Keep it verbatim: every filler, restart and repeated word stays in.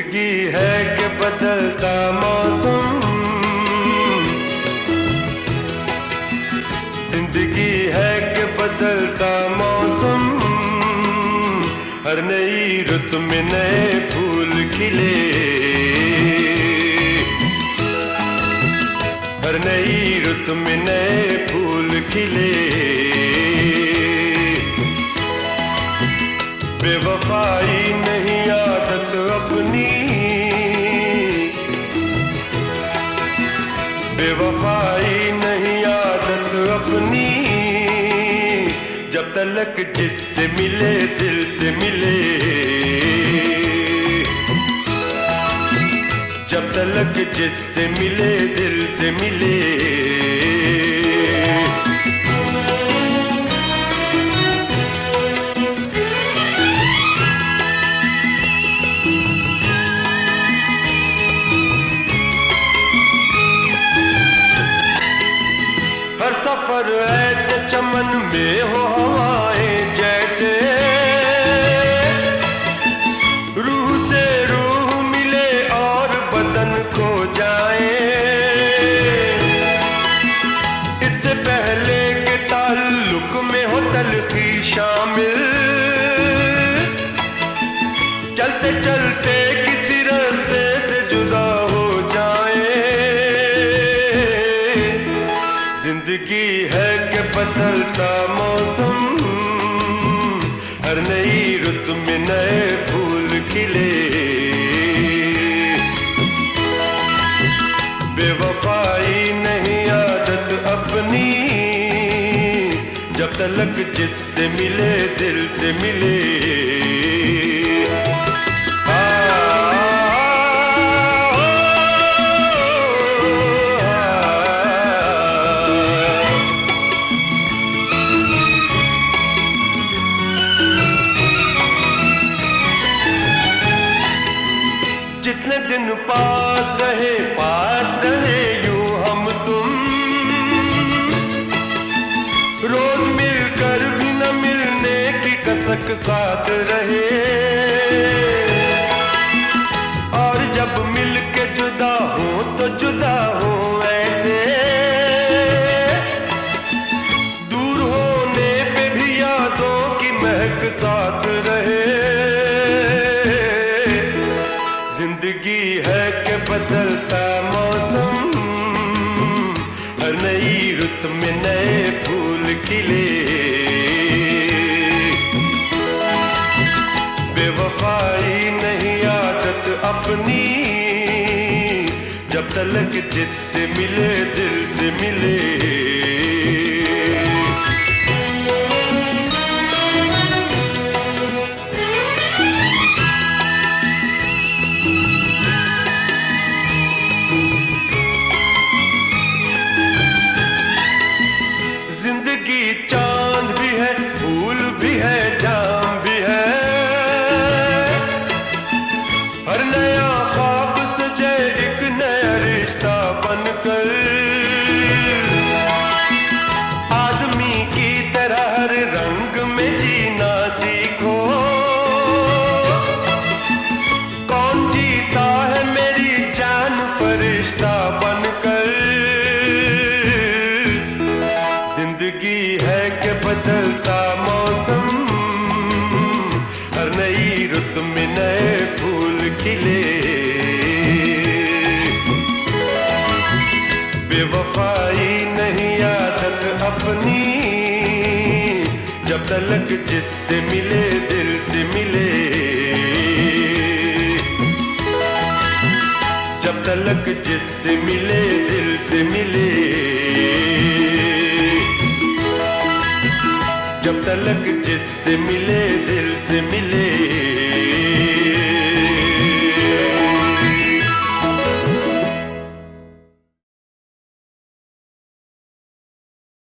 जिंदगी है कि बदलता मौसम, जिंदगी है कि बदलता मौसम, हर नई रुत में नए फूल खिले, हर नई रुत में नए फूल खिले। बेवफाई नहीं आदत अपनी, बेवफाई नहीं आदत अपनी, जब तलक जिससे मिले दिल से मिले, जब तलक जिससे मिले दिल से मिले। हर सफर ऐसे चमन में हो हवाएं जैसे, रूह से रूह मिले और बदन खो जाए। इससे पहले के ताल्लुक में हो तलखी शामिल, चलते चलते किसी रास्ते से जुदा हो जाए। जिंदगी है कि बदलता मौसम, हर नई रुत में नए फूल खिले। बेवफाई नहीं आदत अपनी, जब तलक जिससे मिले दिल से मिले। जितने दिन पास रहे पास रहे यूं हम तुम, रोज मिलकर भी न मिलने की कसक साथ रहे। और जब मिल के जुदा हो तो जुदा हो ऐसे, दूर होने पे भी यादों की महक साथ रहे। जिंदगी है कि बदलता मौसम, हर नई रुत में नए फूल खिले। बेवफाई नहीं आदत अपनी, जब तलक जिससे मिले दिल से मिले। जिंदगी चांद भी है, फूल भी है, जाम भी है, हर नया ख्वाब सजे एक नया रिश्ता बनकर। आदमी की तरह हर रंग में जीना सीखो, कौन जीता है मेरी जान फरिश्ता बनकर। जिंदगी है कि बदलता मौसम, हर नई रुत में नए फूल खिले। बेवफाई नहीं आदत अपनी, जब तलक जिससे मिले दिल से मिले। जब तलक जिससे मिले दिल से मिले। जब तलक जिससे मिले दिल से मिले।